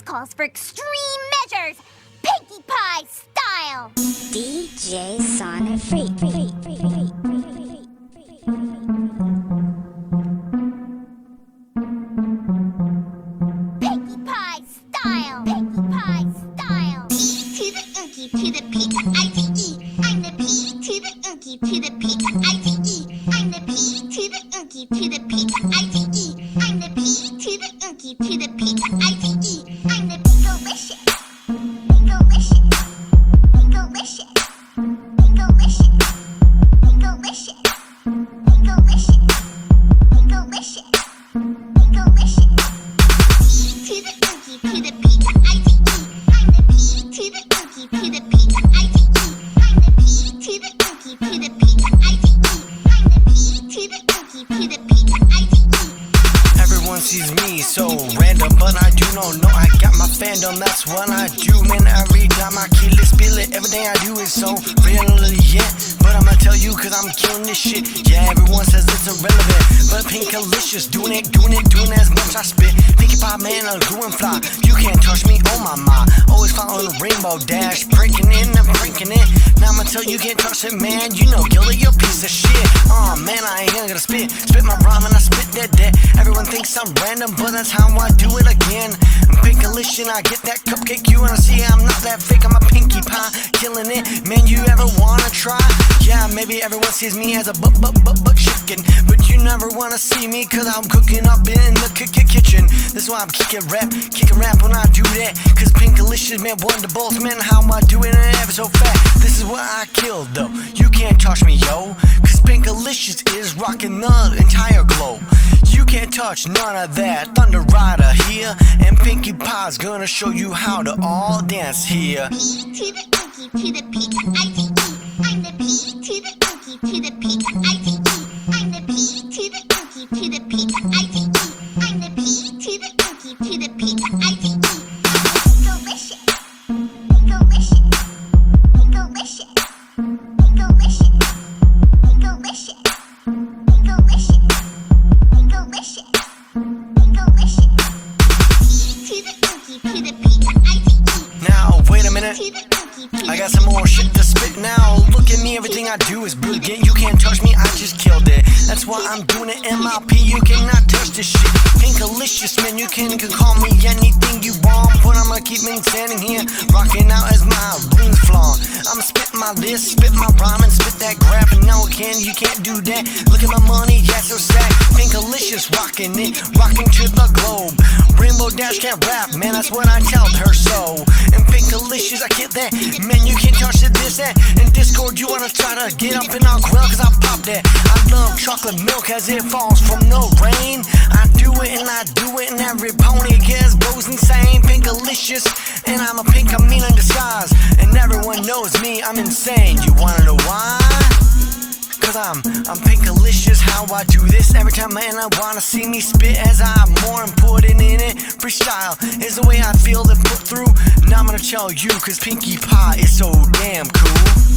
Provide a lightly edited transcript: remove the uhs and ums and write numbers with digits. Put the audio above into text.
calls for extreme measures, Pinkie Pie style. DJ Sonic Freak. Pinkie Pie style. Pinkie Pie style. P to the Inky to the P to I-T-E. I'm the P to the Inky to the P to I-T-E. I'm the P to the Inky to the P to I-T-E. I'm the P to the Inky to the P to I-T-E. I'm the Pinkalicious. Pinkalicious. Pinkalicious. Pinkalicious. Pinkalicious. Pinkalicious. Pinkalicious. Pinkalicious. P to the Inky to the P to I-T-E. I'm the P to the Inky to the P to I-T-E. I'm the P to the Inky to the P to I-T-E. I'm the P to the Inky to the P to I-T-E. Everyone sees me so random, but I do not know I got my fandom. That's what I do, man. Every time I kill it, spill it. Everything I do is so real, yeah. But I'ma tell you, cause I'm killing this shit. Yeah, everyone says it's irrelevant, but Pinkalicious, doing as much I spit. Pinkie Pie, man, I'm doing fly. You can't touch me, oh my. Always following the rainbow dash, breaking in and breaking it. Now I'ma tell you, can't touch it, man. You know, Gilly, you piece of shit. Man, I ain't gonna spit my rhyme and I spit that. Everyone thinks I'm random, but that's how I do it again. I'm Pinkalicious, I get that cupcake. You wanna see I'm not that fake? I'm a Pinkie Pie, killing it. Man, you ever wanna try? Yeah, maybe everyone sees me as a butt chicken, but you never wanna see me, cause I'm cooking up in the kitchen. This is why I'm kicking rap when I do that. Cause Pinkalicious, man, one to both, man, how I do it and ever so fat. This is what I killed though, you can't touch me, yo. Cause Pinkalicious is rocking the entire globe. You can't touch none of that. Thunder Rider here, and Pinkie Pie's gonna show you how to all dance here. P to the Inky to the P to I-T-E. I'm the P to the Inky to the P to I-T-E. I'm the P to the Inky to the P to I-T-E. I'm the P to the Inky to the P to I-T-E. Pinkalicious. Pinkalicious. Pinkalicious. Pinkalicious. Pinkalicious. Pinkalicious. Pinkalicious. Pinkalicious. P to the Inky to the P to I-T-E. Now, wait a minute. To the Inky to the I got some more shit to spit now. Look at me, everything I do is brilliant. You can't touch me, I just killed it. That's why I'm doing it MIP. You cannot touch this shit. Pinkalicious, man, you can call me anything you want, but I'ma keep me standing here, rocking out as my rings flaw. I'ma spit my list, spit my rhyme, and spit that graph. And now again, you can't do that. Look at my money, yeah, so sad. Pinkalicious, rocking it, rocking to the globe. Rainbow Dash can't rap, man, that's what I tell her so. And Pinkalicious, I get that. Man, you can't touch it, this, that. In Discord, you wanna try to get up in our grill, cause I pop that. I love chocolate milk as it falls from the rain. I do it and I do it, and every pony gets goes insane. Pinkalicious, and I'm a pink, I mean in disguise. And everyone knows me, I'm insane. You wanna know why? Cause I'm Pinkalicious, how I do this. Every time, man, I wanna see me spit as I'm more and putting in it. Freestyle is the way I feel to put through. Now I'm gonna tell you, cause Pinkie Pie is so damn cool.